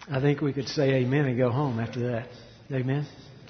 I think we could say amen and go home after that. Amen.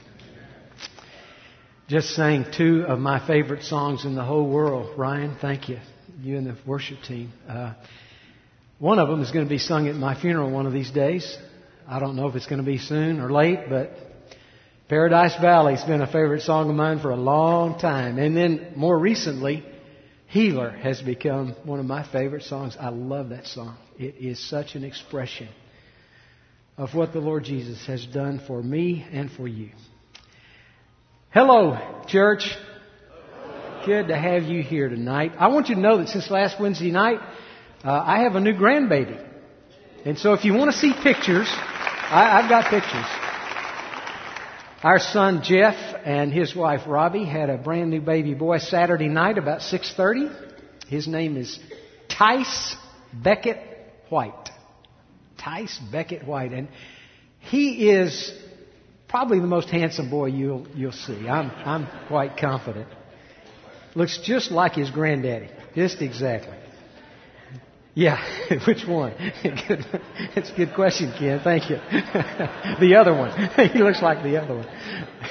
Just sang two of my favorite songs in the whole world. Ryan, thank you. You and the worship team. One of them is going to be sung at my funeral one of these days. I don't know if it's going to be soon or late, but Paradise Valley's been a favorite song of mine for a long time. And then more recently, Healer has become one of my favorite songs. I love that song. It is such an expression of what the Lord Jesus has done for me and for you. Hello, church. Good to have you here tonight. I want you to know that since last Wednesday night, I have a new grandbaby. And so if you want to see pictures, I've got pictures. Our son Jeff and his wife Robbie had a brand new baby boy Saturday night about 6:30. His name is Tice Beckett White. Tice Beckett White. And he is probably the most handsome boy you'll see. I'm quite confident. Looks just like his granddaddy. Just exactly. Yeah, which one? That's a good question, Ken. Thank you. The other one. He looks like the other one.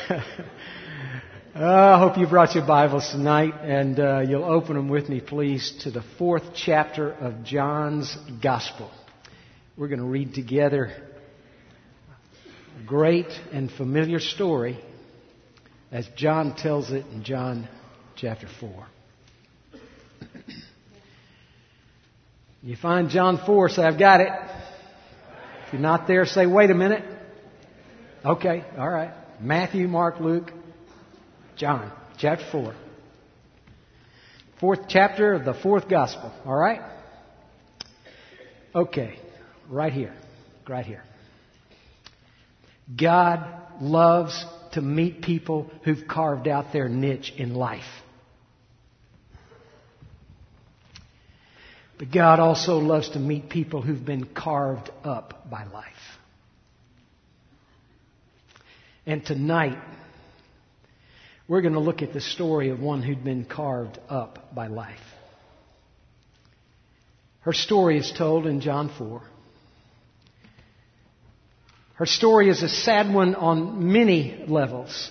I hope you brought your Bibles tonight, and you'll open them with me, please, to the 4th chapter of John's Gospel. We're going to read together a great and familiar story as John tells it in John chapter 4. You find John 4, say, I've got it. If you're not there, say, wait a minute. Okay, all right. Matthew, Mark, Luke, John, chapter 4. 4th chapter of the 4th Gospel, all right? Okay, right here. God loves to meet people who've carved out their niche in life. But God also loves to meet people who've been carved up by life. And tonight, we're going to look at the story of one who'd been carved up by life. Her story is told in John 4. Her story is a sad one on many levels.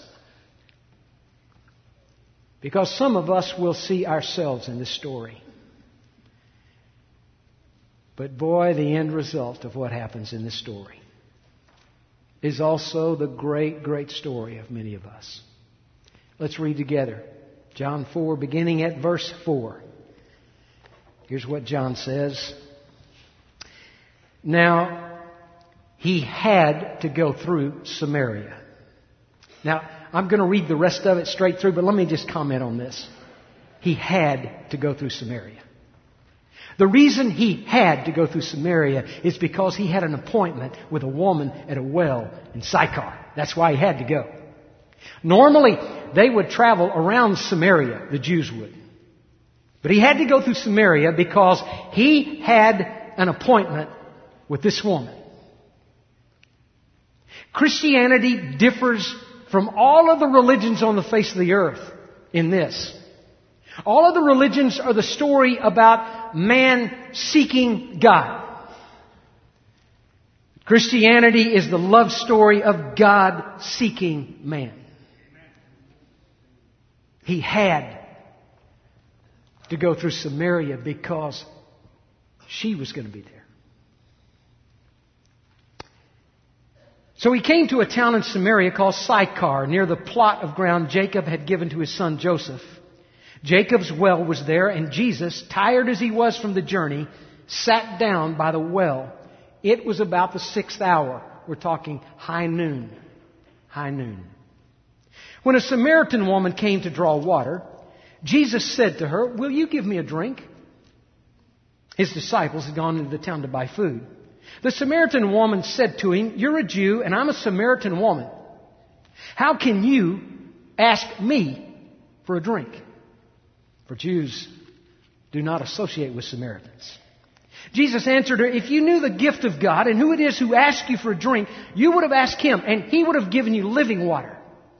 Because some of us will see ourselves in this story. But boy, the end result of what happens in this story is also the great, great story of many of us. Let's read together. John 4, beginning at verse 4. Here's what John says. Now, he had to go through Samaria. Now, I'm going to read the rest of it straight through, but let me just comment on this. He had to go through Samaria. The reason he had to go through Samaria is because he had an appointment with a woman at a well in Sychar. That's why he had to go. Normally, they would travel around Samaria, the Jews would. But he had to go through Samaria because he had an appointment with this woman. Christianity differs from all of the religions on the face of the earth in this. All of the religions are the story about man seeking God. Christianity is the love story of God seeking man. He had to go through Samaria because she was going to be there. So he came to a town in Samaria called Sychar, near the plot of ground Jacob had given to his son Joseph. Jacob's well was there, and Jesus, tired as he was from the journey, sat down by the well. It was about the 6th hour. We're talking high noon. High noon. When a Samaritan woman came to draw water, Jesus said to her, "Will you give me a drink?" His disciples had gone into the town to buy food. The Samaritan woman said to him, "You're a Jew, and I'm a Samaritan woman. How can you ask me for a drink?" For Jews do not associate with Samaritans. Jesus answered her, "If you knew the gift of God and who it is who asks you for a drink, you would have asked him, and he would have given you living water."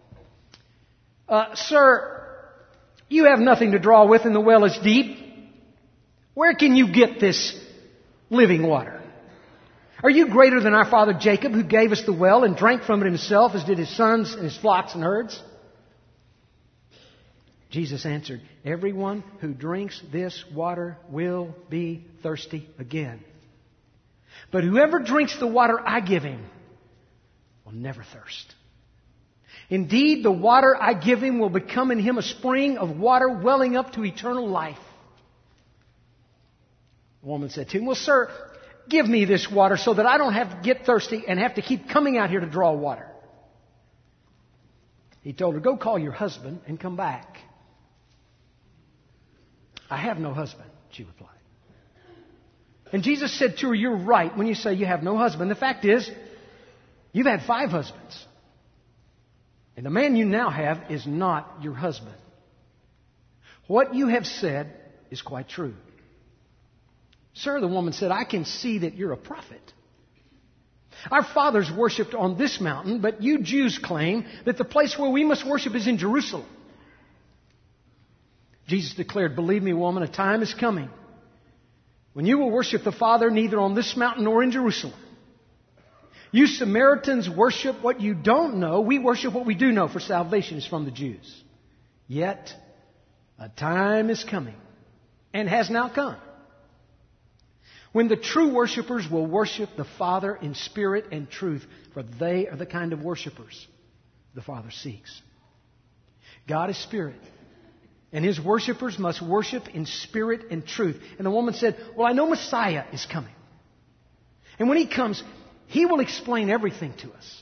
Sir, you have nothing to draw with and the well is deep. Where can you get this living water? Are you greater than our father Jacob, who gave us the well and drank from it himself, as did his sons and his flocks and herds? Jesus answered, everyone who drinks this water will be thirsty again. But whoever drinks the water I give him will never thirst. Indeed, the water I give him will become in him a spring of water welling up to eternal life. The woman said to him, well, sir, give me this water so that I don't have to get thirsty and have to keep coming out here to draw water. He told her, go call your husband and come back. I have no husband, she replied. And Jesus said to her, you're right when you say you have no husband. The fact is, you've had 5 husbands. And the man you now have is not your husband. What you have said is quite true. Sir, the woman said, I can see that you're a prophet. Our fathers worshipped on this mountain, but you Jews claim that the place where we must worship is in Jerusalem. Jesus declared, believe me, woman, a time is coming when you will worship the Father neither on this mountain nor in Jerusalem. You Samaritans worship what you don't know. We worship what we do know, for salvation is from the Jews. Yet, a time is coming, and has now come, when the true worshipers will worship the Father in spirit and truth, for they are the kind of worshipers the Father seeks. God is spirit, and His worshipers must worship in spirit and truth. And the woman said, well, I know Messiah is coming. And when He comes, He will explain everything to us.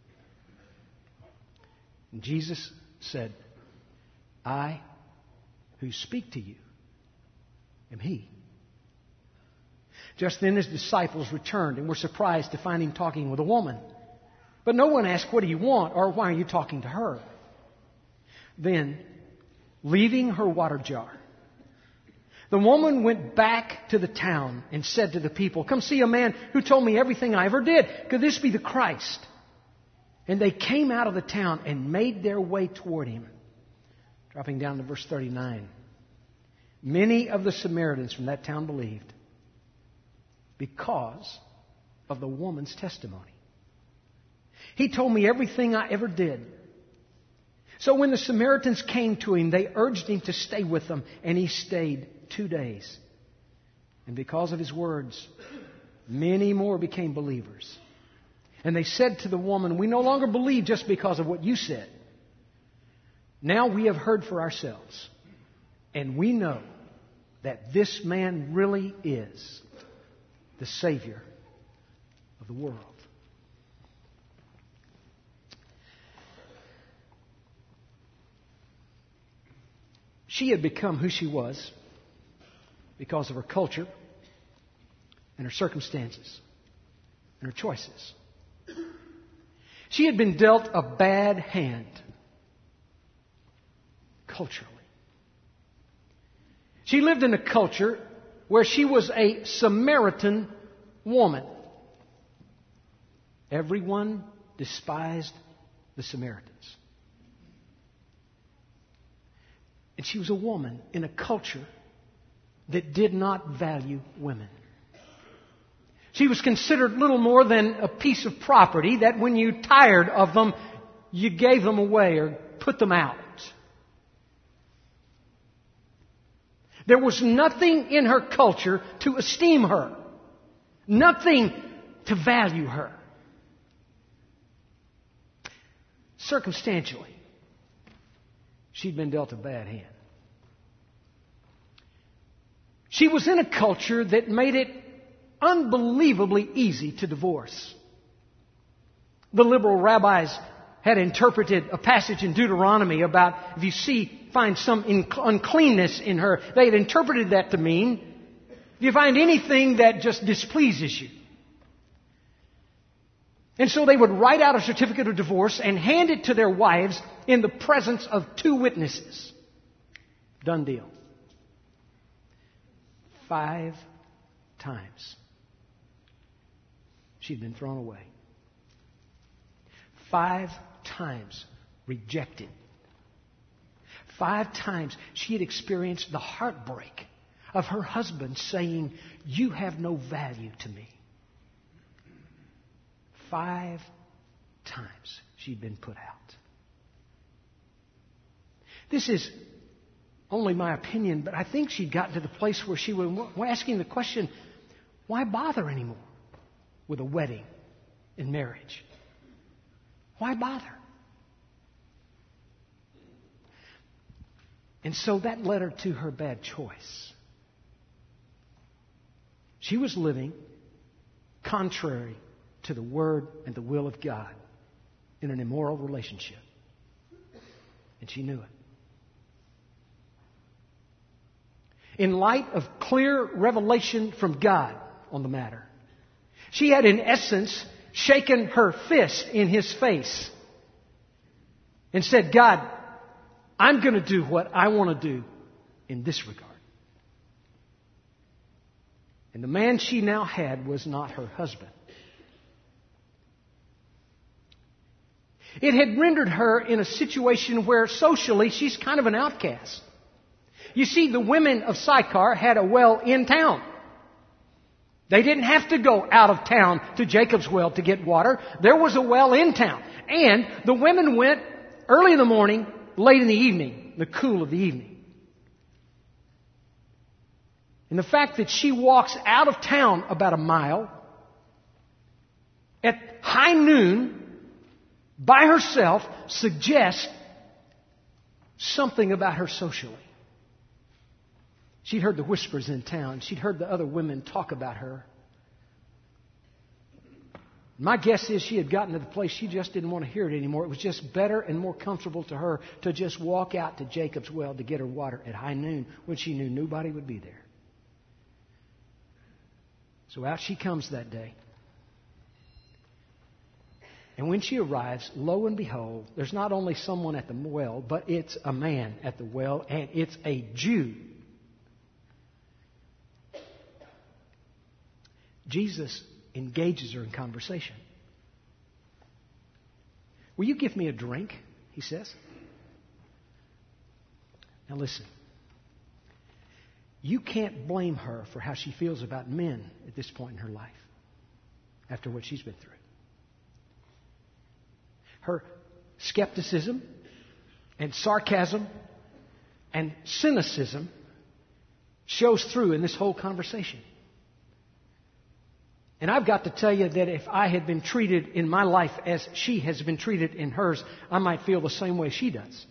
And Jesus said, I who speak to you am He. Just then His disciples returned and were surprised to find Him talking with a woman. But no one asked, what do you want? Or why are you talking to her? Then, leaving her water jar, the woman went back to the town and said to the people, come see a man who told me everything I ever did. Could this be the Christ? And they came out of the town and made their way toward Him. Dropping down to verse 39. Many of the Samaritans from that town believed because of the woman's testimony. He told me everything I ever did. So when the Samaritans came to Him, they urged Him to stay with them, and He stayed 2 days. And because of His words, many more became believers. And they said to the woman, we no longer believe just because of what you said. Now we have heard for ourselves, and we know that this man really is the Savior of the world. She had become who she was because of her culture and her circumstances and her choices. She had been dealt a bad hand culturally. She lived in a culture where she was a Samaritan woman. Everyone despised the Samaritans. And she was a woman in a culture that did not value women. She was considered little more than a piece of property that when you tired of them, you gave them away or put them out. There was nothing in her culture to esteem her. Nothing to value her. Circumstantially, she'd been dealt a bad hand. She was in a culture that made it unbelievably easy to divorce. The liberal rabbis had interpreted a passage in Deuteronomy about if you find some uncleanness in her, they had interpreted that to mean if you find anything that just displeases you. And so they would write out a certificate of divorce and hand it to their wives in the presence of 2 witnesses. Done deal. 5 times she'd been thrown away. 5 times rejected. 5 times she had experienced the heartbreak of her husband saying, you have no value to me. 5 times she'd been put out. This is only my opinion, but I think she'd gotten to the place where she was asking the question, why bother anymore with a wedding and marriage? Why bother? And so that led her to her bad choice. She was living contrary to the Word and the will of God in an immoral relationship. And she knew it. In light of clear revelation from God on the matter, she had in essence shaken her fist in His face and said, God, I'm going to do what I want to do in this regard. And the man she now had was not her husband. It had rendered her in a situation where socially she's kind of an outcast. You see, the women of Sychar had a well in town. They didn't have to go out of town to Jacob's well to get water. There was a well in town. And the women went early in the morning, late in the evening, the cool of the evening. And the fact that she walks out of town about a mile at high noon by herself suggests something about her socially. She'd heard the whispers in town. She'd heard the other women talk about her. My guess is she had gotten to the place she just didn't want to hear it anymore. It was just better and more comfortable to her to just walk out to Jacob's well to get her water at high noon when she knew nobody would be there. So out she comes that day. And when she arrives, lo and behold, there's not only someone at the well, but it's a man at the well, and it's a Jew. Jesus engages her in conversation. Will you give me a drink? He says. Now listen. You can't blame her for how she feels about men at this point in her life, after what she's been through. Her skepticism and sarcasm and cynicism shows through in this whole conversation. And I've got to tell you that if I had been treated in my life as she has been treated in hers, I might feel the same way she does.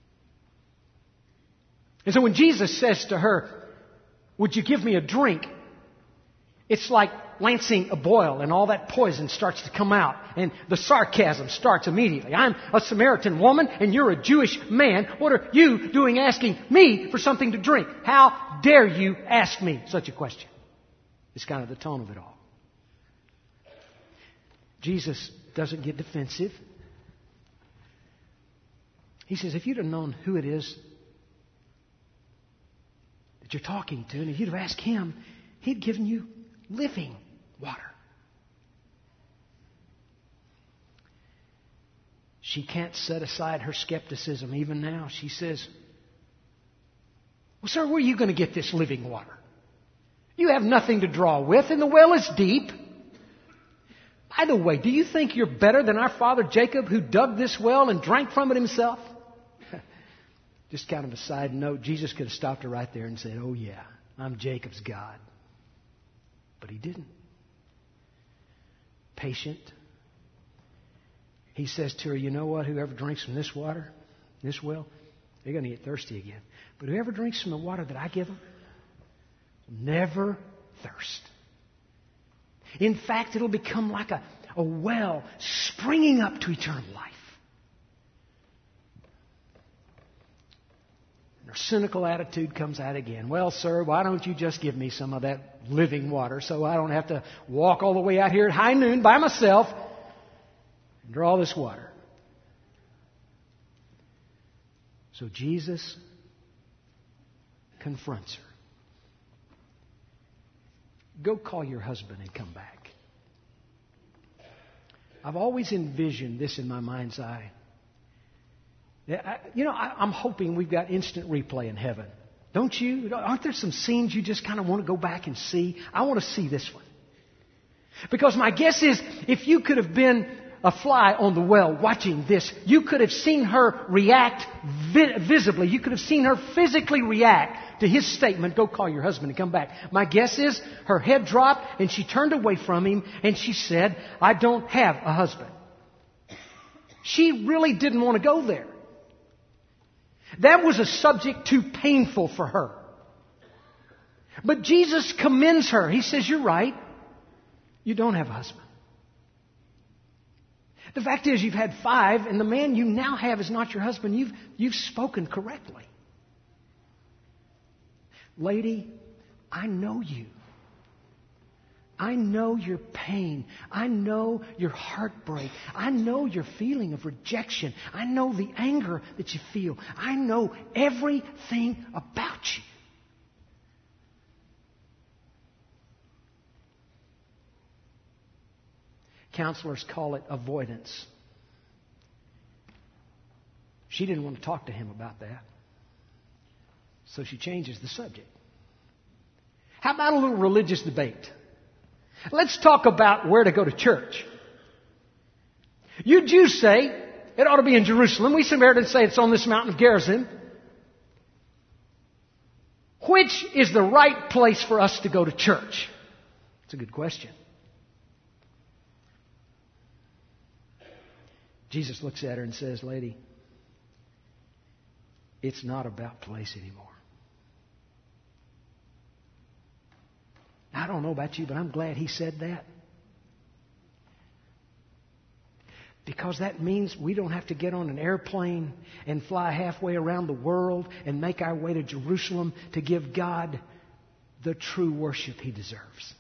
And so when Jesus says to her, would you give me a drink? It's like lancing a boil and all that poison starts to come out and the sarcasm starts immediately. I'm a Samaritan woman and you're a Jewish man. What are you doing asking me for something to drink? How dare you ask me such a question? It's kind of the tone of it all. Jesus doesn't get defensive. He says, if you'd have known who it is that you're talking to, and if you'd have asked him, he'd given you living water. She can't set aside her skepticism even now. She says, well, sir, where are you going to get this living water? You have nothing to draw with, and the well is deep. By the way, do you think you're better than our father Jacob, who dug this well and drank from it himself? Just kind of a side note, Jesus could have stopped her right there and said, oh yeah, I'm Jacob's God. But he didn't. Patient. He says to her, you know what? Whoever drinks from this water, this well, they're going to get thirsty again. But whoever drinks from the water that I give them will never thirst. In fact, it'll become like a well springing up to eternal life. And her cynical attitude comes out again. Well, sir, why don't you just give me some of that living water so I don't have to walk all the way out here at high noon by myself and draw this water? So Jesus confronts her. Go call your husband and come back. I've always envisioned this in my mind's eye. I'm hoping we've got instant replay in heaven. Don't you? Aren't there some scenes you just kind of want to go back and see? I want to see this one. Because my guess is, if you could have been a fly on the well watching this, you could have seen her react visibly. You could have seen her physically react to his statement, go call your husband and come back. My guess is her head dropped and she turned away from him and she said, I don't have a husband. She really didn't want to go there. That was a subject too painful for her. But Jesus commends her. He says, you're right. You don't have a husband. The fact is, you've had 5, and the man you now have is not your husband. You've spoken correctly. Lady, I know you. I know your pain. I know your heartbreak. I know your feeling of rejection. I know the anger that you feel. I know everything about you. Counselors call it avoidance. She didn't want to talk to him about that. So she changes the subject. How about a little religious debate? Let's talk about where to go to church. You Jews say it ought to be in Jerusalem. We Samaritans say it's on this mountain of Gerizim. Which is the right place for us to go to church? It's a good question. Jesus looks at her and says, lady, it's not about place anymore. I don't know about you, but I'm glad he said that. Because that means we don't have to get on an airplane and fly halfway around the world and make our way to Jerusalem to give God the true worship He deserves.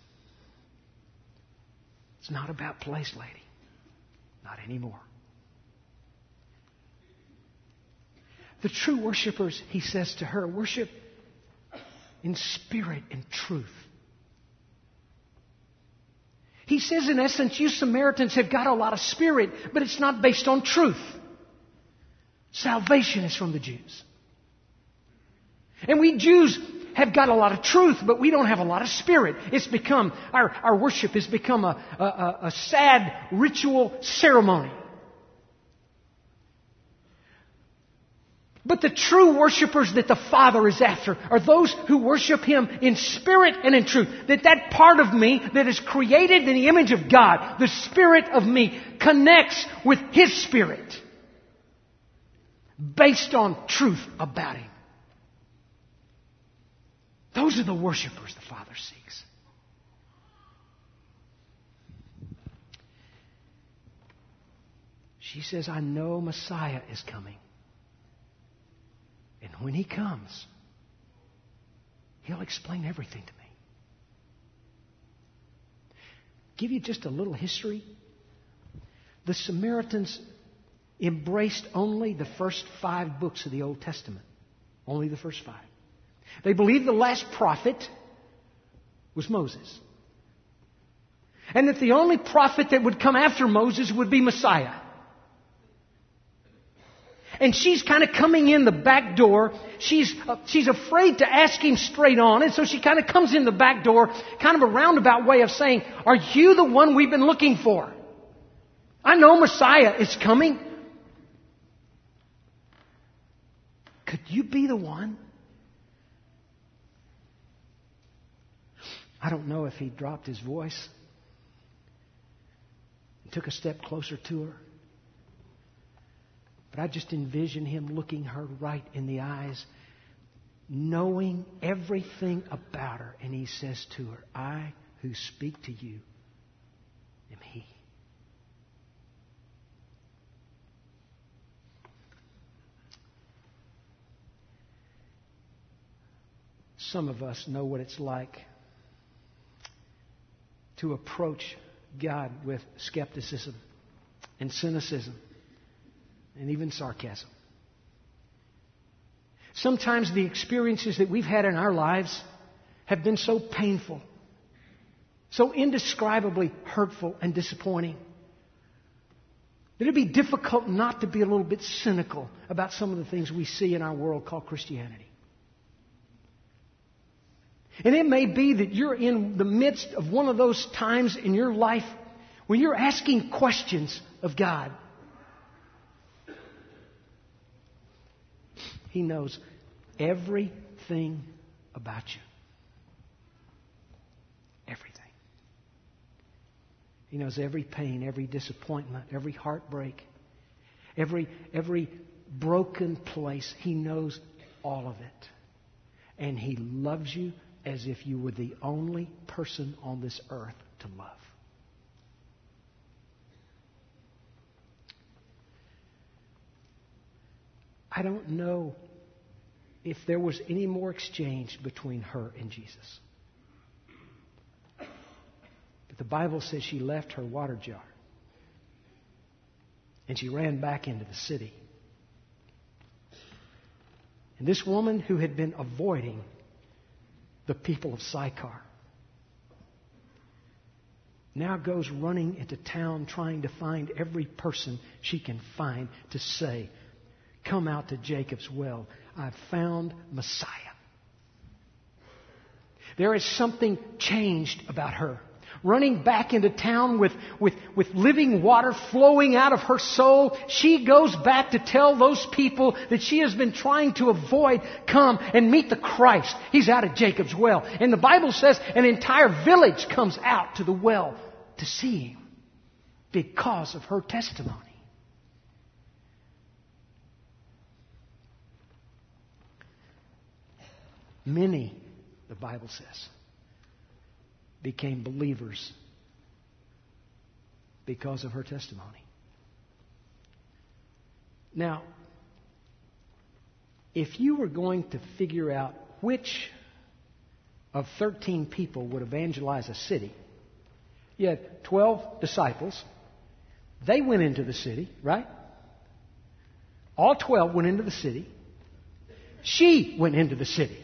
It's not about place, lady. Not anymore. The true worshipers, he says to her, worship in spirit and truth. He says, in essence, you Samaritans have got a lot of spirit, but it's not based on truth. Salvation is from the Jews. And we Jews have got a lot of truth, but we don't have a lot of spirit. It's become, our worship has become a sad ritual ceremony. But the true worshipers that the Father is after are those who worship Him in spirit and in truth. That part of me that is created in the image of God, the spirit of me, connects with His spirit based on truth about Him. Those are the worshipers the Father seeks. She says, I know Messiah is coming. And when He comes, He'll explain everything to me. Give you just a little history. The Samaritans embraced only the first 5 books of the Old Testament. Only the first 5. They believed the last prophet was Moses. And that the only prophet that would come after Moses would be Messiah. And she's kind of coming in the back door. She's afraid to ask Him straight on. And so she kind of comes in the back door, kind of a roundabout way of saying, are you the one we've been looking for? I know Messiah is coming. Could you be the one? I don't know if he dropped his voice and took a step closer to her. But I just envision him looking her right in the eyes, knowing everything about her. And he says to her, I who speak to you am He. Some of us know what it's like to approach God with skepticism and cynicism. And even sarcasm. Sometimes the experiences that we've had in our lives have been so painful, so indescribably hurtful and disappointing, that it'd be difficult not to be a little bit cynical about some of the things we see in our world called Christianity. And it may be that you're in the midst of one of those times in your life when you're asking questions of God. He knows everything about you. Everything. He knows every pain, every disappointment, every heartbreak, every broken place. He knows all of it. And He loves you as if you were the only person on this earth to love. I don't know if there was any more exchange between her and Jesus. But the Bible says she left her water jar and she ran back into the city. And this woman who had been avoiding the people of Sychar now goes running into town trying to find every person she can find to say, "Come out to Jacob's well. I've found Messiah." There is something changed about her. Running back into town with living water flowing out of her soul, she goes back to tell those people that she has been trying to avoid, "Come and meet the Christ. He's out at Jacob's well." And the Bible says an entire village comes out to the well to see Him because of her testimony. Many, the Bible says, became believers because of her testimony. Now, if you were going to figure out which of 13 people would evangelize a city, you had 12 disciples. They went into the city, right? All 12 went into the city. She went into the city.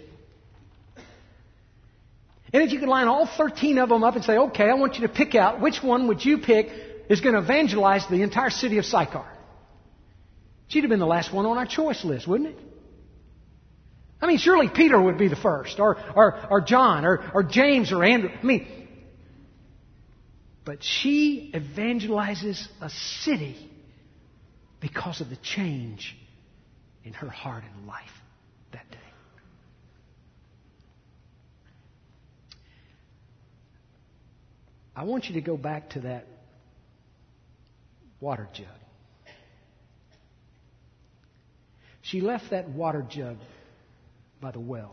And if you could line all 13 of them up and say, "Okay, I want you to pick out which one would you pick is going to evangelize the entire city of Sychar?" She'd have been the last one on our choice list, wouldn't it? I mean, surely Peter would be the first, or John, or James, or Andrew. I mean, but she evangelizes a city because of the change in her heart and life that day. I want you to go back to that water jug. She left that water jug by the well.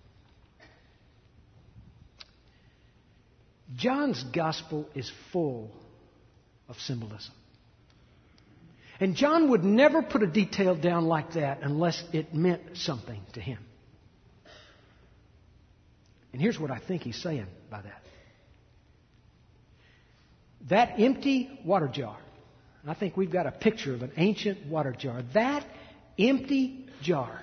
John's gospel is full of symbolism. And John would never put a detail down like that unless it meant something to him. And here's what I think he's saying by that. That empty water jar, and I think we've got a picture of an ancient water jar. That empty jar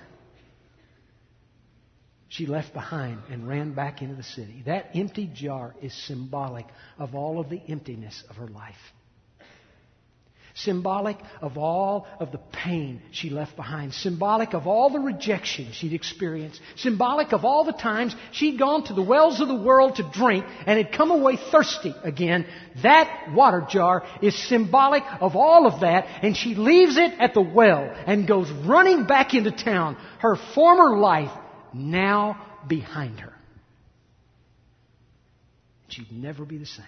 she left behind and ran back into the city. That empty jar is symbolic of all of the emptiness of her life. Symbolic of all of the pain she left behind. Symbolic of all the rejection she'd experienced. Symbolic of all the times she'd gone to the wells of the world to drink and had come away thirsty again. That water jar is symbolic of all of that, and she leaves it at the well and goes running back into town. Her former life now behind her. She'd never be the same.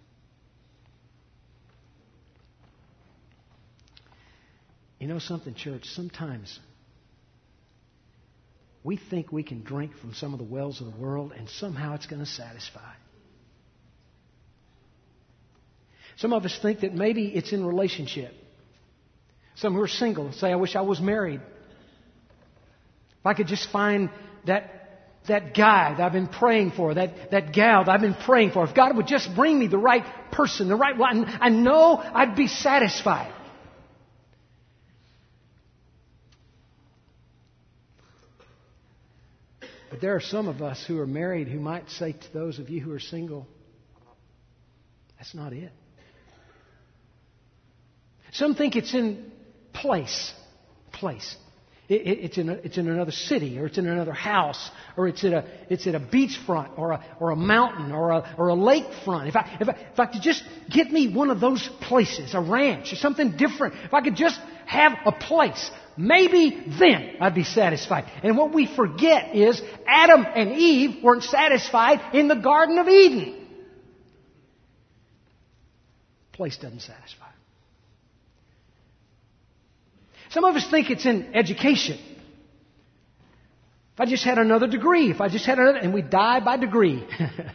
You know something, church? Sometimes we think we can drink from some of the wells of the world and somehow it's going to satisfy. Some of us think that maybe it's in relationship. Some who are single say, "I wish I was married. If I could just find that guy that I've been praying for, that gal that I've been praying for. If God would just bring me the right person, the right one, I know I'd be satisfied." But there are some of us who are married who might say to those of you who are single, that's not it. Some think it's in place. It's in another city, or it's in another house, or it's at a beachfront, or a mountain, or a lakefront. If I could just get me one of those places, a ranch, or something different. If I could just have a place, maybe then I'd be satisfied. And what we forget is Adam and Eve weren't satisfied in the Garden of Eden. Place doesn't satisfy. Some of us think it's in education. If I just had another degree, and we die by degree.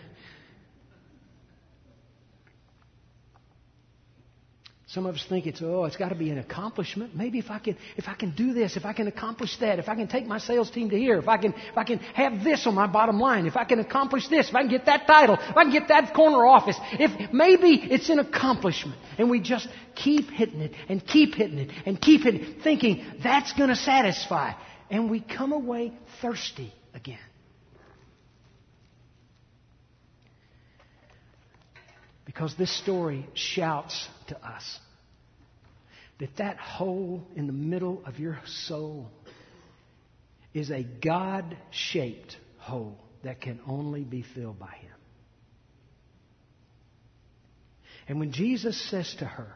Some of us think it's got to be an accomplishment. Maybe if I can do this, if I can accomplish that, if I can take my sales team to here, if I can have this on my bottom line, if I can accomplish this, if I can get that title, if I can get that corner office, if maybe it's an accomplishment, and we just keep hitting it and keep hitting it and keep hitting it, thinking that's going to satisfy, and we come away thirsty again. Because this story shouts to us that hole in the middle of your soul is a God-shaped hole that can only be filled by Him. And when Jesus says to her,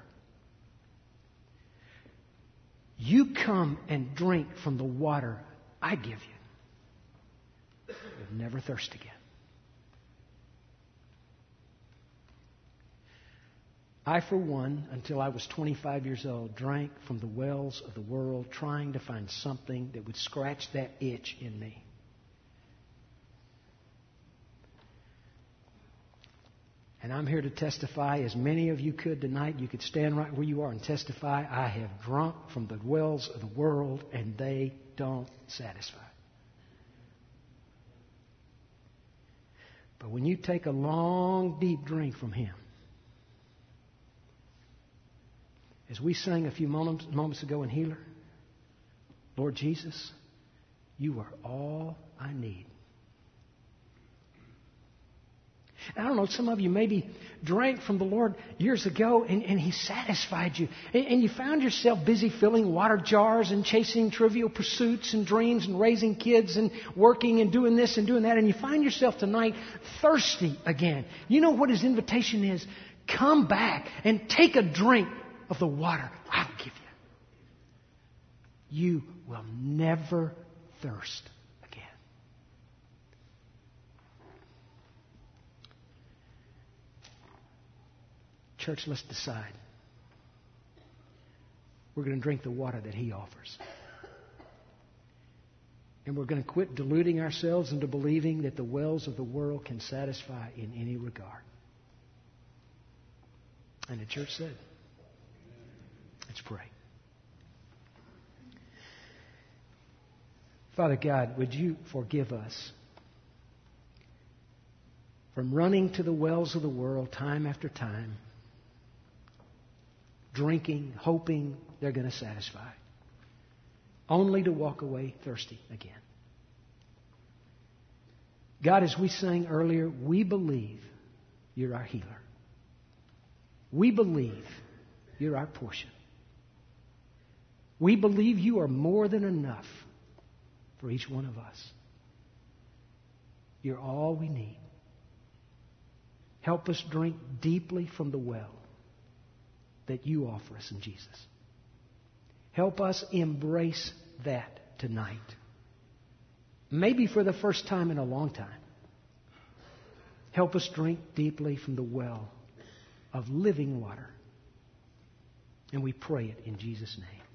"You come and drink from the water I give you, you'll never thirst again." I, for one, until I was 25 years old, drank from the wells of the world, trying to find something that would scratch that itch in me. And I'm here to testify, as many of you could tonight. You could stand right where you are and testify. I have drunk from the wells of the world, and they don't satisfy. But when you take a long, deep drink from Him, as we sang a few moments ago in Healer, Lord Jesus, You are all I need. I don't know, some of you maybe drank from the Lord years ago and He satisfied you. And you found yourself busy filling water jars and chasing trivial pursuits and dreams and raising kids and working and doing this and doing that. And you find yourself tonight thirsty again. You know what His invitation is? Come back and take a drink of the water I'll give you. You will never thirst again. Church, let's decide. We're going to drink the water that He offers. And we're going to quit deluding ourselves into believing that the wells of the world can satisfy in any regard. And the church said, let's pray. Father God, would You forgive us from running to the wells of the world time after time, drinking, hoping they're going to satisfy, only to walk away thirsty again. God, as we sang earlier, we believe You're our healer. We believe You're our portion. We believe You are more than enough for each one of us. You're all we need. Help us drink deeply from the well that You offer us in Jesus. Help us embrace that tonight. Maybe for the first time in a long time. Help us drink deeply from the well of living water. And we pray it in Jesus' name.